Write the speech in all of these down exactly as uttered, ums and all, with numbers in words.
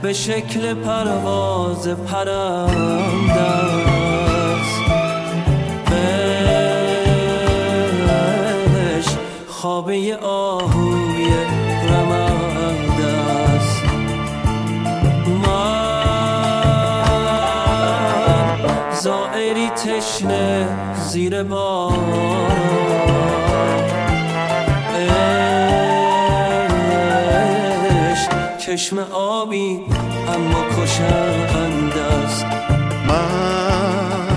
به شکل پرواز پرنده است. عشق خوابه آهوی رمنده است. من زائری تشنه زیر باران، چشم آبی اما کشنده است. من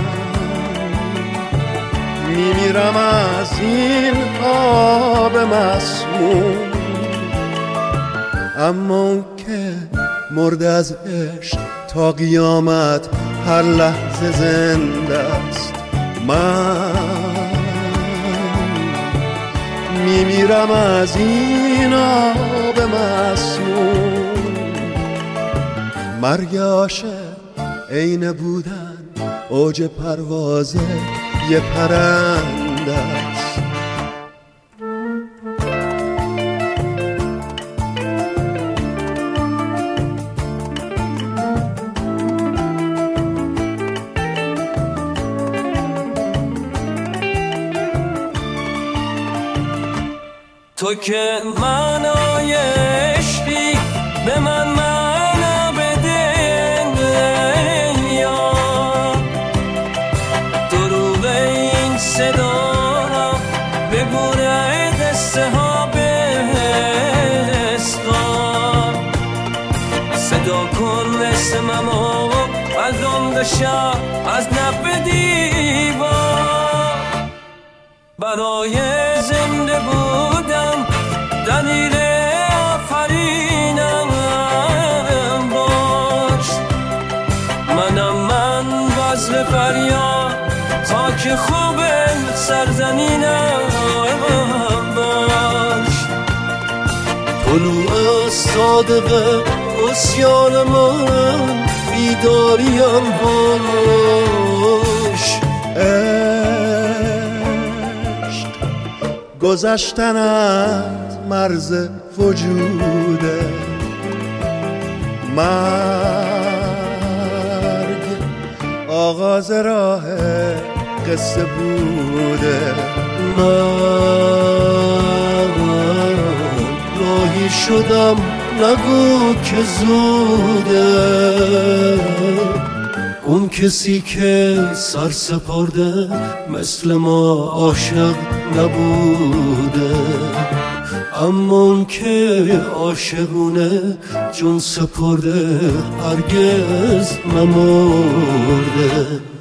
میمیرم از این آب مسموم، اما اون که مرده از عشق تا قیامت هر لحظه زنده است. من میمیرم از این آب مسموم. مرگ عاشق عین بودن اوج پرواز یه پرنده است. تو که معنای عشقی به من معنا بده، یا دروغ این صدا را بگوره دسته ها بستان. صدا کن اسمم و الان دشا از نب دیوار. برای زنده بودم دلیل آفرینم باش. منم من وزل فریاد تا که خوب سرزمینم باش. طلوع صادق اسیان من بیداریم باش. گذشتن از مرز وجوده، مرگ آغاز راه قصه بوده. من راهی شدم نگو که زوده. اون کسی که سر سپرده مثل ما عاشق نبوده، اما اون که عاشقونه جون سپرده هرگز نمرده.